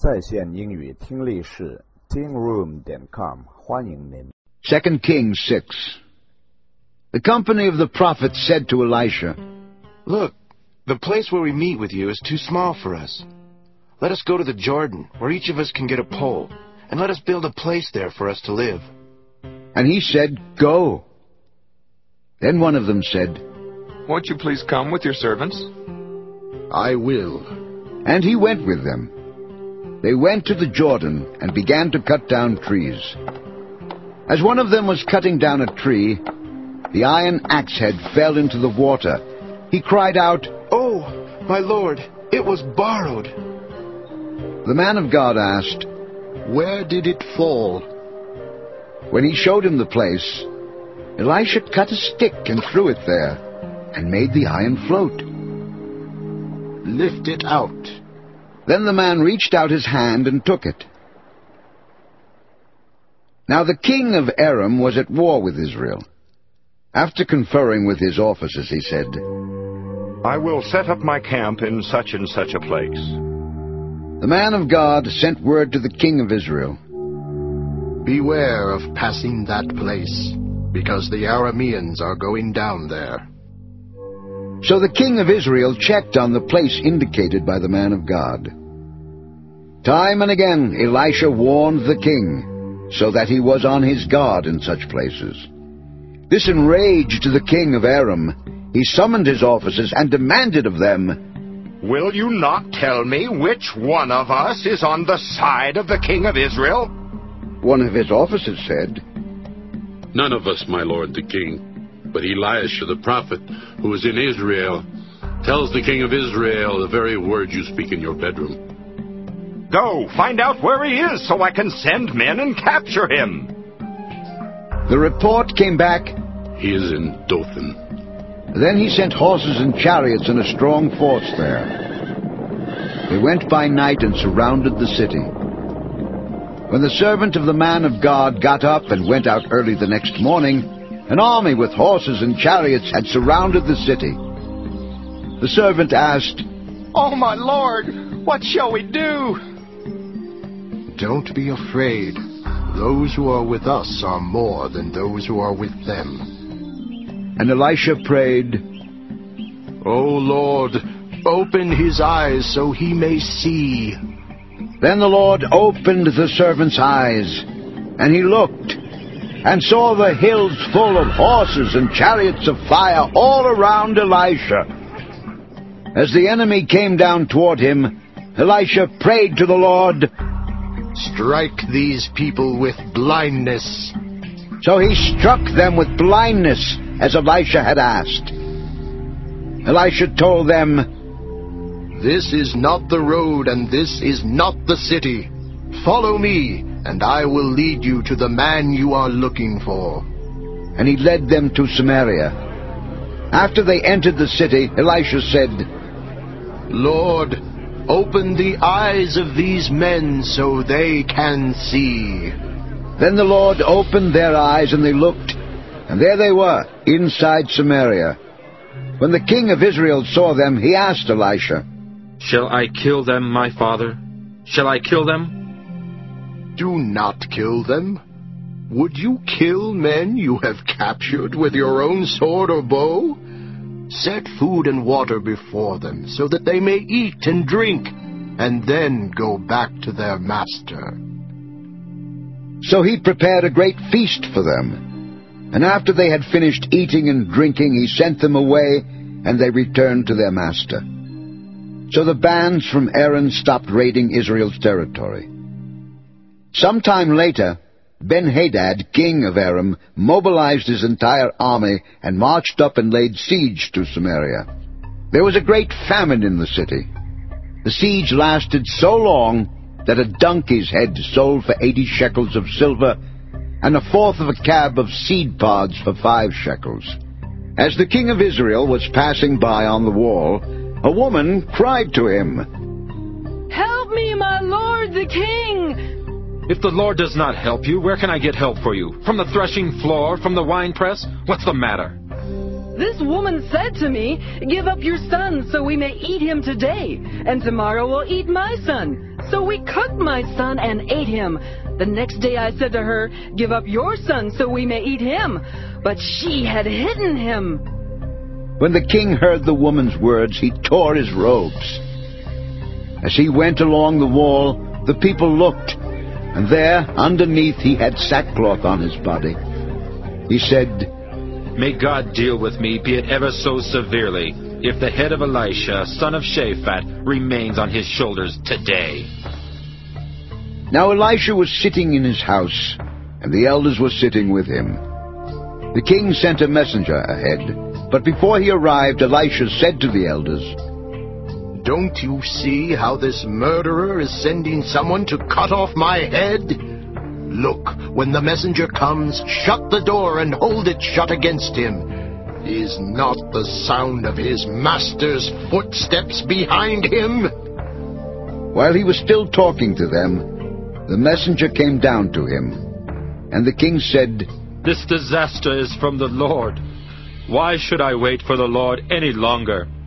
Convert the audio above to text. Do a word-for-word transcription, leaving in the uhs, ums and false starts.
在线英语听力室 ting room 点 com 欢迎您。 Second Kings six. The company of the prophets said to Elisha, Look, the place where we meet with you is too small for us. Let us go to the Jordan, where each of us can get a pole, and let us build a place there for us to live. And he said, Go. Then one of them said, Won't you please come with your servants? I will. And he went with them. They went to the Jordan and began to cut down trees. As one of them was cutting down a tree, the iron axe head fell into the water. He cried out, Oh, my lord, it was borrowed. The man of God asked, Where did it fall? When he showed him the place, Elisha cut a stick and threw it there, and made the iron float. Lift it out. Then the man reached out his hand and took it. Now the king of Aram was at war with Israel. After conferring with his officers, he said, I will set up my camp in such and such a place. The man of God sent word to the king of Israel, Beware of passing that place, because the Arameans are going down there. So the king of Israel checked on the place indicated by the man of God. Time and again Elisha warned the king, so that he was on his guard in such places. This enraged the king of Aram. He summoned his officers and demanded of them, Will you not tell me which one of us is on the side of the king of Israel? One of his officers said, None of us, my lord the king. But Elisha the prophet, who is in Israel, tells the king of Israel the very words you speak in your bedroom. Go, find out where he is, so I can send men and capture him. The report came back, He is in Dothan. Then he sent horses and chariots and a strong force there. They went by night and surrounded the city. When the servant of the man of God got up and went out early the next morning, an army with horses and chariots had surrounded the city. The servant asked, Oh, my lord, what shall we do? Don't be afraid. Those who are with us are more than those who are with them. And Elisha prayed, O Lord, open his eyes so he may see. Then the Lord opened the servant's eyes, and he looked, and saw the hills full of horses and chariots of fire all around Elisha. As the enemy came down toward him, Elisha prayed to the Lord, Strike these people with blindness. So he struck them with blindness, as Elisha had asked. Elisha told them, This is not the road, and this is not the city. Follow me, and I will lead you to the man you are looking for. And he led them to Samaria. After they entered the city, Elisha said, Lord, open the eyes of these men so they can see. Then the Lord opened their eyes, and they looked, and there they were, inside Samaria. When the king of Israel saw them, he asked Elisha, Shall I kill them, my father? Shall I kill them? Do not kill them. Would you kill men you have captured with your own sword or bow? Set food and water before them, so that they may eat and drink, and then go back to their master. So he prepared a great feast for them. And after they had finished eating and drinking, he sent them away, and they returned to their master. So the bands from Aaron stopped raiding Israel's territory. Sometime later, Ben-Hadad, king of Aram, mobilized his entire army and marched up and laid siege to Samaria. There was a great famine in the city. The siege lasted so long that a donkey's head sold for eighty shekels of silver, and a fourth of a cab of seed pods for five shekels. As the king of Israel was passing by on the wall, a woman cried to him, Help me, my lord the king! If the Lord does not help you, where can I get help for you? From the threshing floor? From the winepress? What's the matter? This woman said to me, Give up your son so we may eat him today, and tomorrow we'll eat my son. So we cooked my son and ate him. The next day I said to her, give up your son so we may eat him. But she had hidden him. When the king heard the woman's words, he tore his robes. As he went along the wall, the people looked, and there, underneath, he had sackcloth on his body. He said, May God deal with me, be it ever so severely, if the head of Elisha, son of Shaphat, remains on his shoulders today. Now Elisha was sitting in his house, and the elders were sitting with him. The king sent a messenger ahead, but before he arrived, Elisha said to the elders, Don't you see how this murderer is sending someone to cut off my head? Look, when the messenger comes, shut the door and hold it shut against him. Is not the sound of his master's footsteps behind him? While he was still talking to them, the messenger came down to him, and the king said, This disaster is from the Lord. Why should I wait for the Lord any longer?